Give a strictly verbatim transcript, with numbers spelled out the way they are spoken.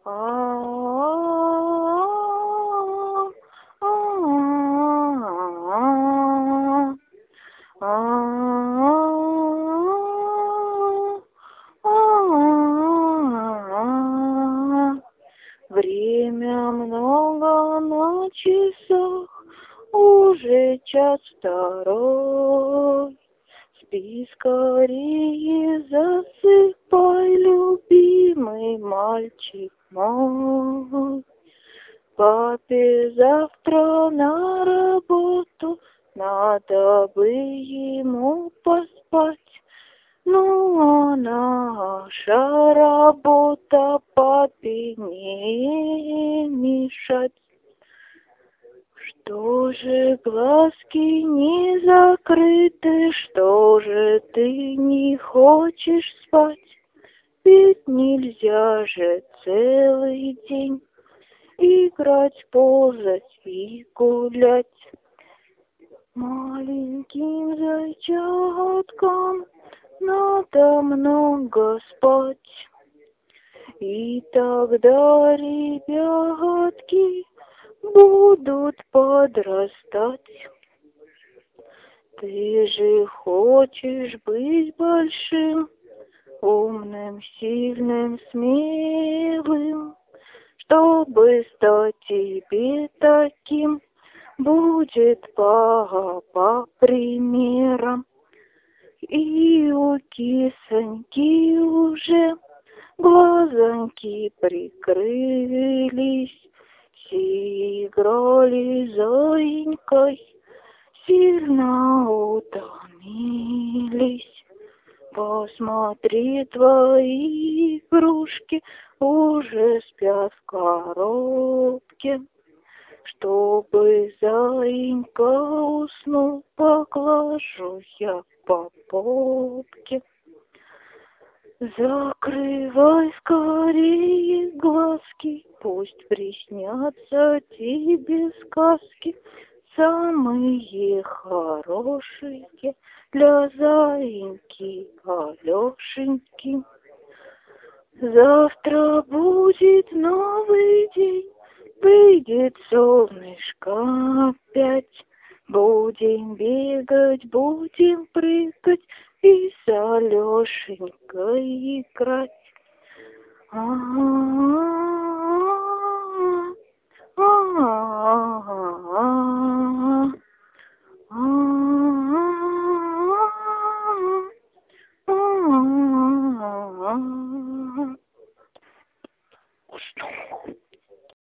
Время много на часах, уже час второй. Спи скорее, засыпай, любимый мальчик мой. Папе завтра на работу, надо бы ему поспать. Ну, а наша работа папе не мешать. Что же глазки не закрыты, что же ты не хочешь спать? Ведь нельзя же целый день играть, ползать и гулять. Маленьким зайчаткам надо много спать. И тогда ребятки будут подрастать. Ты же хочешь быть большим, умным, сильным, смелым. Чтобы стать тебе таким, будет папа примером. И у кисоньки уже глазоньки прикрылись. Все играли зоенькой, сильно утомились. Посмотри, твои игрушки уже спят в коробке. Чтобы заинька уснул, поглажу я по попке. Закрывай скорее глазки, пусть приснятся тебе сказки, самые хорошие для заиньки Алешеньки. Завтра будет новый день, выйдет солнышко опять. Будем бегать, будем прыгать и с Алешенькой играть. Уснул.